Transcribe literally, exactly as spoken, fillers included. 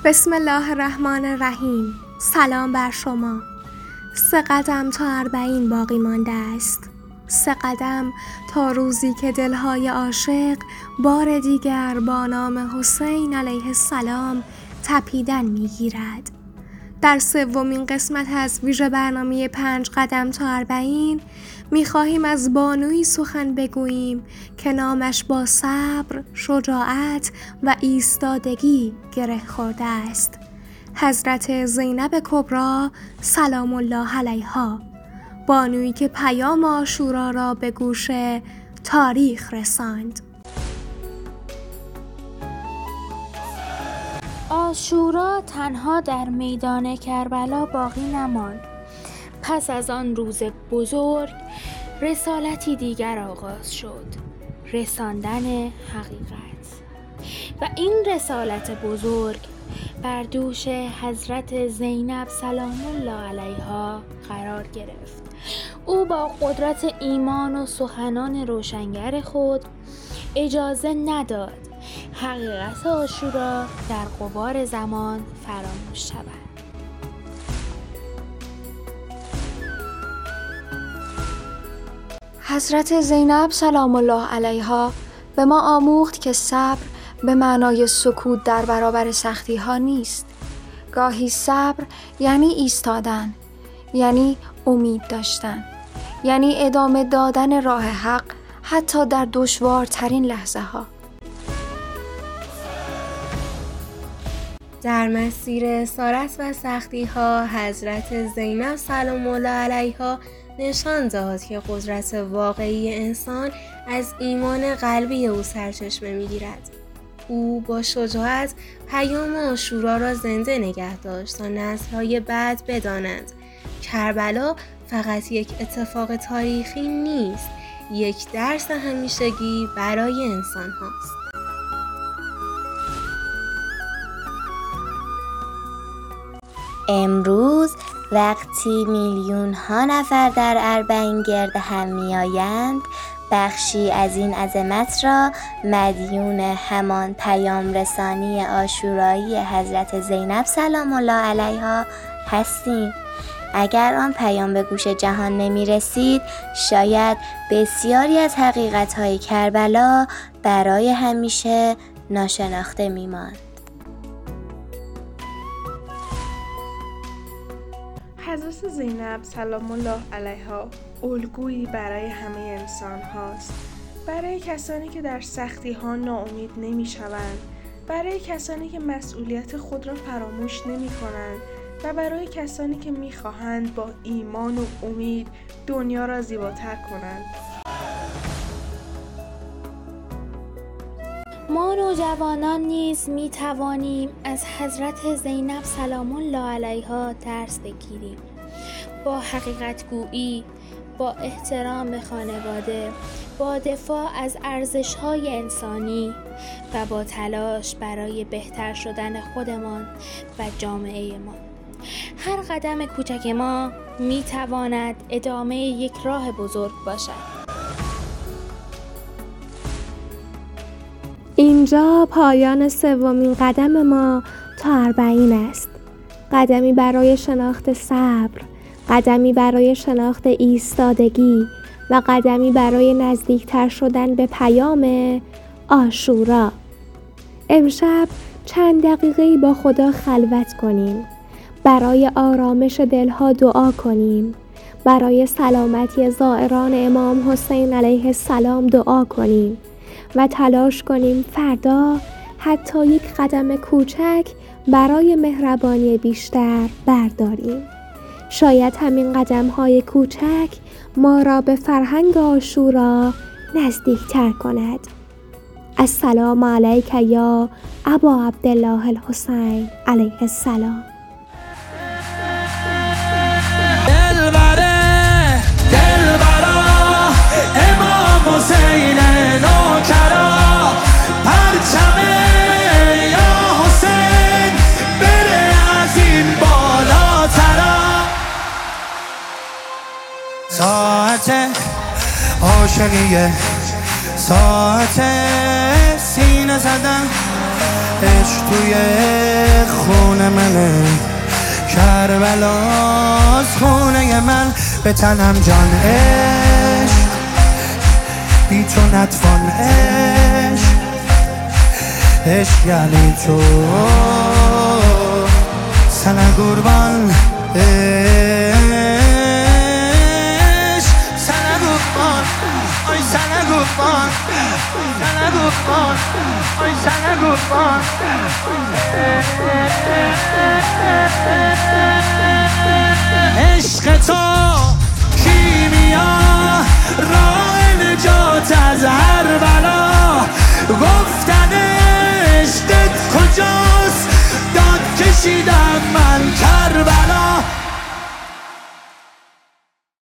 بسم الله الرحمن الرحیم. سلام بر شما. سه قدم تا اربعین باقی مانده است. سه قدم تا روزی که دلهای عاشق بار دیگر با نام حسین علیه السلام تپیدن میگیرد. در سومین قسمت از ویژه برنامه پنج قدم تا اربعین میخواهیم از بانویی سخن بگوییم که نامش با صبر، شجاعت و ایستادگی گره خورده است. حضرت زینب کبری سلام الله علیها، بانویی که پیام عاشورا را به گوش تاریخ رساند. عاشورا تنها در میدان کربلا باقی نماند. پس از آن روز بزرگ رسالتی دیگر آغاز شد، رساندن حقیقت. و این رسالت بزرگ بر دوش حضرت زینب سلام الله علیها قرار گرفت. او با قدرت ایمان و سخنان روشنگر خود اجازه نداد حقیقت عاشورا در غبار زمان فراموش شود. حضرت زینب سلام الله علیها به ما آموخت که صبر به معنای سکوت در برابر سختی ها نیست. گاهی صبر یعنی ایستادن، یعنی امید داشتن، یعنی ادامه دادن راه حق حتی در دشوارترین لحظه ها. در مسیر اسارت و سختی ها حضرت زینب سلام الله علیها نشان داد که قدرت واقعی انسان از ایمان قلبی او سرچشمه می‌گیرد. او با شجاعت پیام عاشورا را زنده نگه داشت تا نسل‌های بعد بدانند کربلا فقط یک اتفاق تاریخی نیست، یک درس همیشگی برای انسان هاست. امروز وقتی میلیون ها نفر در اربعین گرد هم می آیند، بخشی از این عظمت را مدیون همان پیام رسانی عاشورایی حضرت زینب سلام الله علیها هستیم. اگر آن پیام به گوش جهان نمی رسید، شاید بسیاری از حقیقت های کربلا برای همیشه ناشناخته می ماند. حضرت زینب سلام الله علیها الگویی برای همه انسان هاست، برای کسانی که در سختی ها ناامید نمی شوند، برای کسانی که مسئولیت خود را فراموش نمی کنند و برای کسانی که می خواهند با ایمان و امید دنیا را زیباتر کنند. ما نوجوانان نیز می توانیم از حضرت زینب سلام الله علیها درس بگیریم. با حقیقت گویی، با احترام خانواده، با دفاع از ارزش‌های انسانی و با تلاش برای بهتر شدن خودمان و جامعه ما. هر قدم کوچک ما می تواند ادامه یک راه بزرگ باشد. اینجا پایان سومین قدم ما تا اربعین است. قدمی برای شناخت صبر، قدمی برای شناخت ایستادگی و قدمی برای نزدیکتر شدن به پیام عاشورا. امشب چند دقیقه‌ای با خدا خلوت کنیم. برای آرامش دلها دعا کنیم. برای سلامتی زائران امام حسین علیه السلام دعا کنیم و تلاش کنیم فردا حتی یک قدم کوچک برای مهربانی بیشتر برداریم. شاید همین قدم‌های کوچک ما را به فرهنگ عاشورا نزدیکتر کند. السلام علیک یا ابا عبدالله الحسین علیه السلام. دلبره دلبرا امام حسین نوکرا، پرچم یا حسین بره از این بالاترا. ساعت عاشقیه، ساعت سینه زدن، عشق توی خونه منه، کربلاس خونه من، به تنم جان عشق، بی تو نتوان عشق، عشق یعنی تو سنه قربان عشق، سنه قربان آی سنه قربان، سنه قربان آی سنه قربان. عشق تو کیمیا راه نجات از هر بلا، گفتن عشقت کجاست داد کشیدم من